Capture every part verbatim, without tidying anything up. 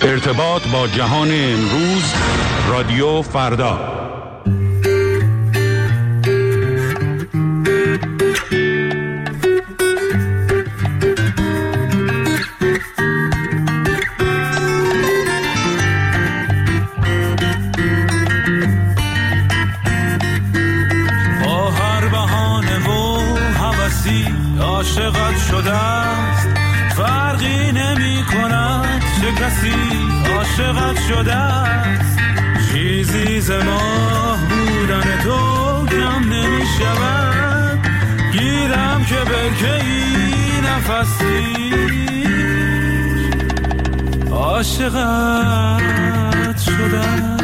ارتباط با جهان امروز، رادیو فردا. عاشقت شده است، فرقی نمی کند چه کسی عاشقت شده است. چیزی ز ماه بودن تو کم نمی شود، گیرم که برکه‌ای نفسی عاشقت شده است.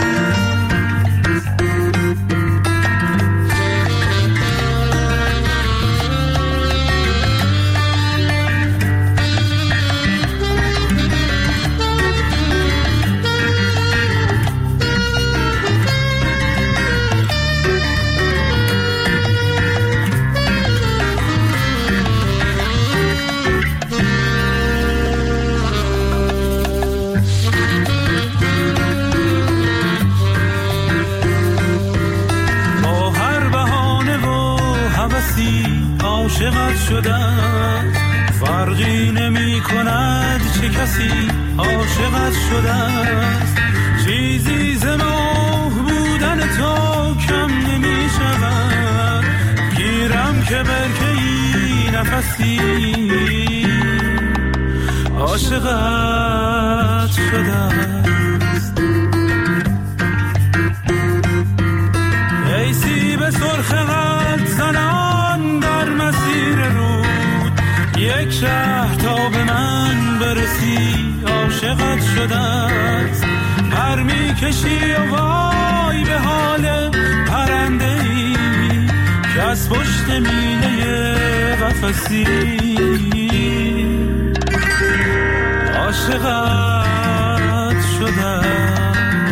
عاشقت شده فرقی نمی کند چه کسی عاشقت شده است. چیزی ز ماه بودن تو کم نمی شود، گیرم که برکه‌ای نفسی عاشقت شده است. ای سیب سرخ قد زنان در مسیر رود، یک شهر تا به من برسی عاشقت شده است. پر می کشی و وای به حال پرنده ای که از پشت میله قفسی عاشقت شده است.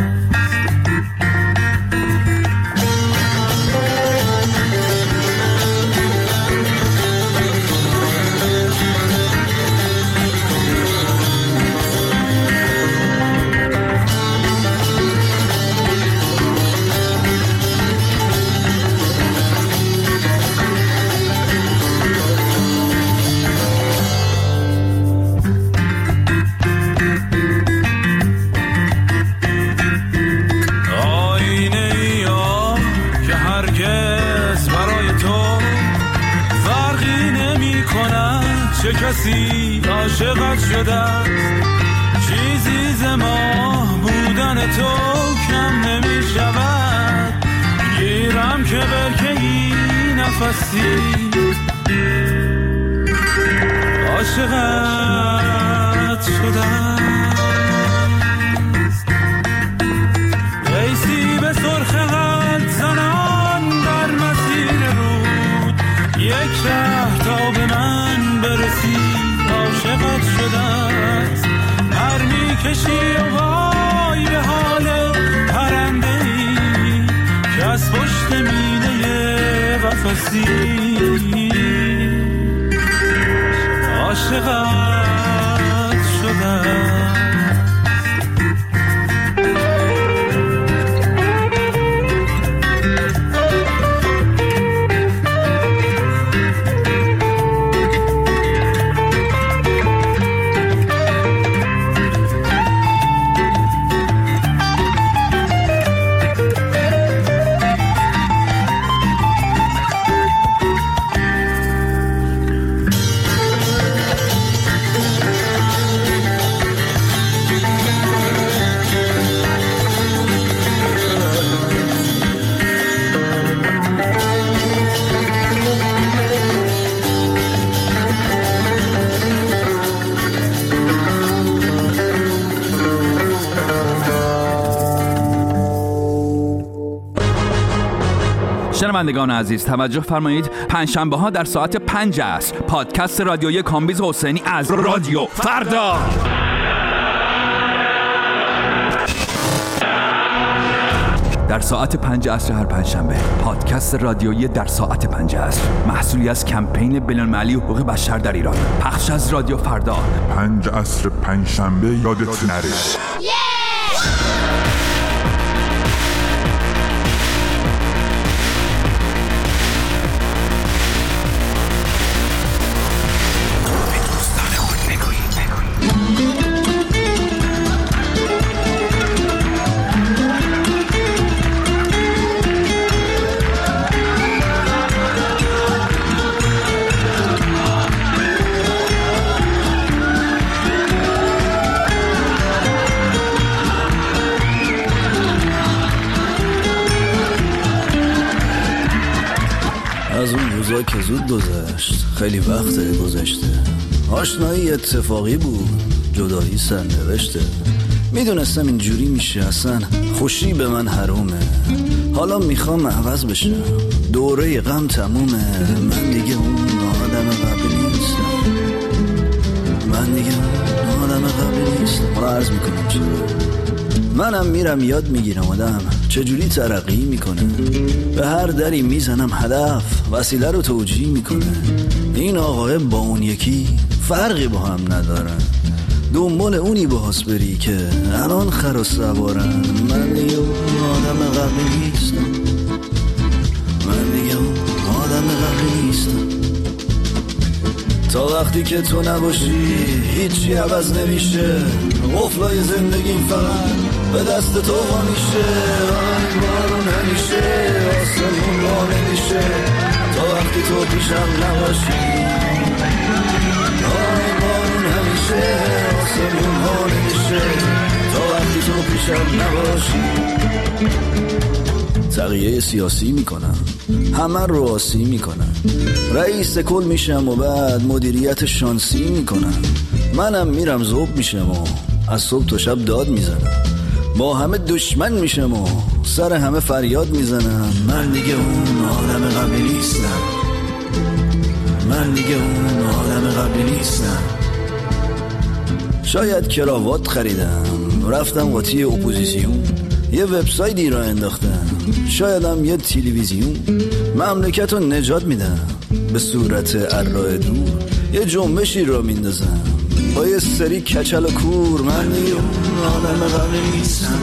چه کسی عاشقت شده است. چیزی ز ماه بودن تو کم نمی شود، گیرم که برکه‌ای نفسی عاشقت شده است. ای سیب سرخ قد زنان در مسیر رود، یک شهر تا به من برسی عاشقت شده است. هر می کشی و وای به حال پرنده ای که از پشت میله قفسی عاشقت شده است. شنوندگان عزیز توجه فرمایید، پنجشنبه ها در ساعت پنج عصر پادکست رادیویی کامبیز حسینی از رادیو فردا. در ساعت پنج عصر هر پنجشنبه. پادکست رادیویی در ساعت پنج عصر، محصولی از کمپین بین‌المللی حقوق بشر در ایران. پخش از رادیو فردا. پنج عصر پنجشنبه یادت نره. از اون روزا که زود گذشت، خیلی وقت گذشته. آشنایی اتفاقی بود، جدایی سرنوشته. میدونستم اینجوری میشه، اصلا خوشی به من حرومه. حالا میخوام عوض بشم، دوره غم تمومه. من دیگه اون آدم قبلی نیستم، من دیگه اون آدم قبلی نیستم. حالا عرض میکنم چرا. منم میرم یاد میگیرم آدم چجوری ترقی میکنه. به هر دری میزنم هدف وسیله رو توجیه میکنه. این آقای با اون یکی فرقی با هم ندارن، دنبال اونی باز بری که الان خر و سوارن. من دیگه اون آدم قبلی نیستم، من دیگه اون آدم قبلی نیستم. تا وقتی که تو نباشی هیچی عوض نمیشه. قفلای زندگیم فقط به دست تو ها میشه. آی بارون همیشه آسمون ها نمیشه تا وقتی تو پیشم نباشی. آی بارون همیشه آسمون ها نمیشه تا وقتی تو پیشم نباشی. تغییه سیاسی میکنم، همه رو آسی میکنم. رئیس کل میشم و بعد مدیریت شانسی میکنم. منم میرم ذوب میشم و از صبح تا شب داد میزنم. با همه دشمن میشم و سر همه فریاد میزنم. من دیگه اون آدم قبلی نیستم، من دیگه اون آدم قبلی نیستم. شاید کراوات خریدم، رفتم قاطی اپوزیسیون، یه وبسایتی را انداختم. شایدم یه تلویزیون مملکت رو نجات میدم. به صورت ارائه دور یه جنبشی را میندازم با یه سری کچل و کور. من دیگه اون آدم قبلی نیستم،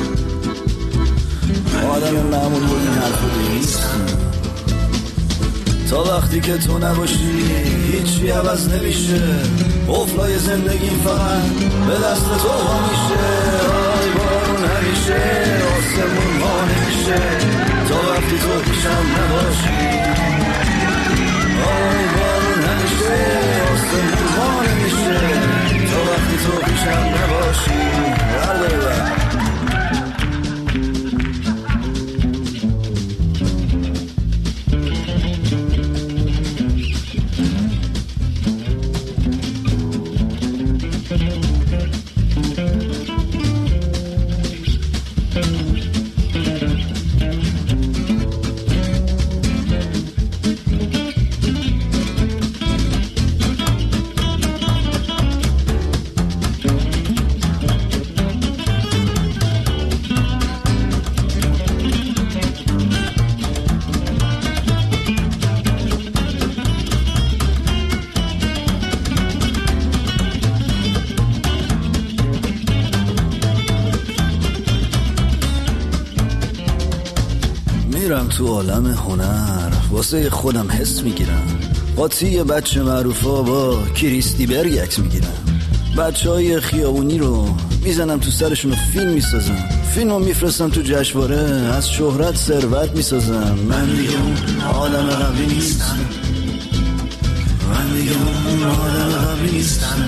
آدم معمول بود این حرفو نیستم. تا وقتی که تو نباشی هیچی عوض نمیشه. قفلای زندگیم فقط به دست تو ها میشه. آی بارون همیشه آسمون ها نمیشه تا وقتی تو پیشم نباشی. آی بارون همیشه آسمون ها نمیشه تا وقتی تو پیشم نباشی. برداره بر میرم تو عالم هنر، واسه خودم حس میگیرم. قاطی بچه معروفا با کریستی برگ عکس میگیرم. بچه های خیابونی رو میزنم تو سرشون و فیلم میسازم. فیلم رو میفرستم تو جشنواره، از شهرت ثروت میسازم. من دیگه اون آدم قبلی نیستم، من دیگه اون آدم قبلی نیستم.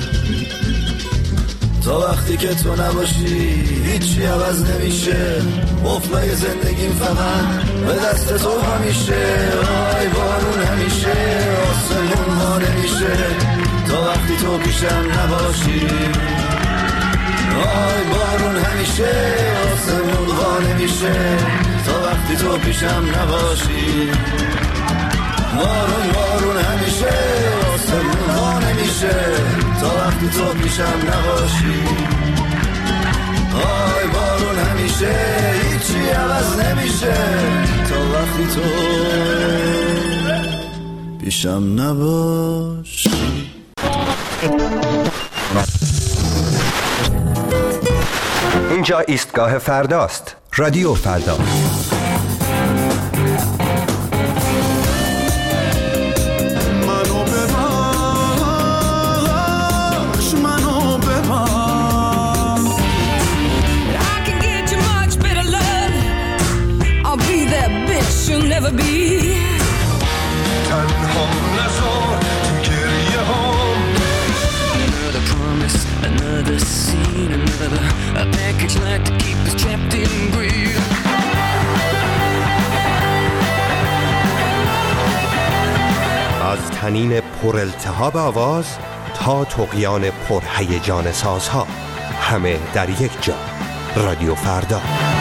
تا وقتی که تو نباشی هیچی عوض نمیشه. قفلای زندگیم فقط به دست تو همیشه. آی بارون همیشه آسمون ها نمیشه تا وقتی تو پیشم نباشی. آی بارون همیشه آسمون ها نمیشه تا وقتی تو پیشم نباشی. بارون بارون همیشه آسمون ها نمیشه تا وقتی تو پیشم نباشی. آی بارون همیشه هیچی عوض نمیشه. میشه تا وقتی تو پیشم نباشی. اینجا ایستگاه فرداست. رادیو فردا. منو ببخش منو ببخش I can get you much better love. I'll be that bitch you'll never be. تنها نذار تو گریه هم. Another promise, another scene, another a package like to keep us trapped in greed. از تنین پر التهاب آواز تا طغیان پر هیجان سازها، همه در یک جا. رادیو فردا.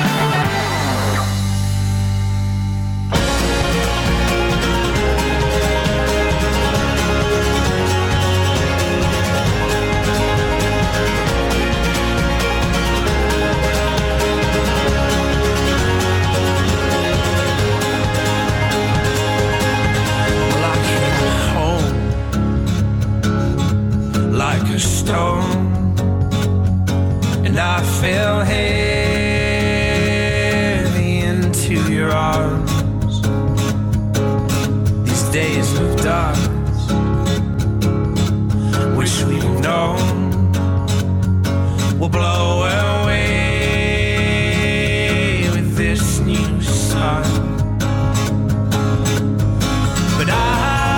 And I fell heavy into your arms. These days of dark, wish we'd known, will blow away with this new sun. But I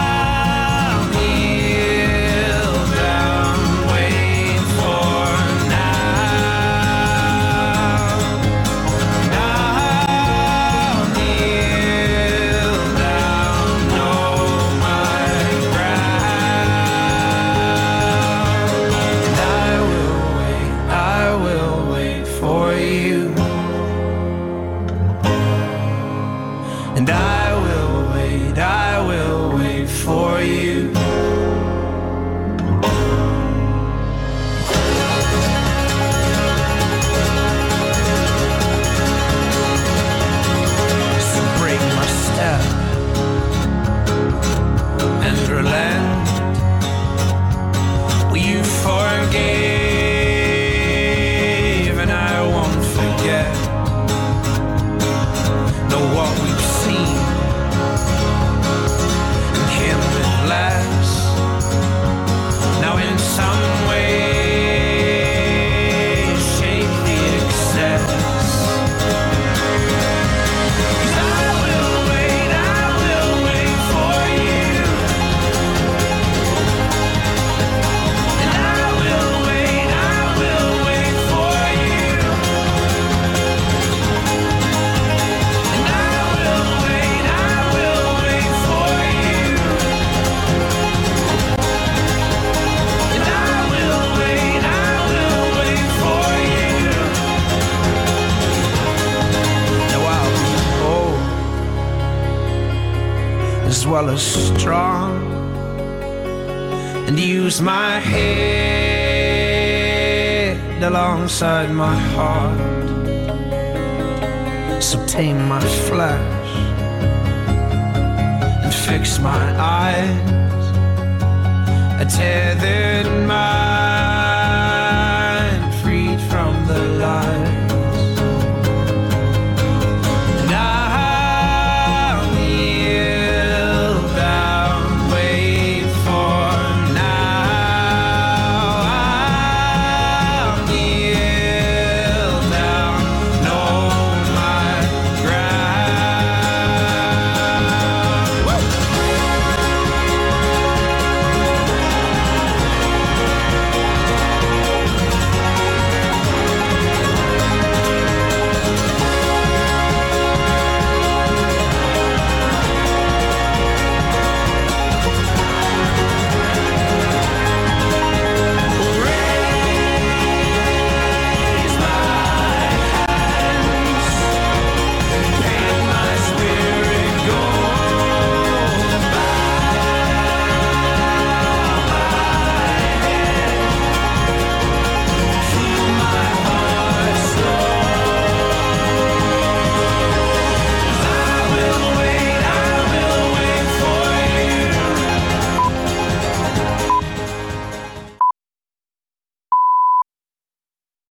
well as strong, and use my head alongside my heart. So tame my flesh fix my eyes, I tethered my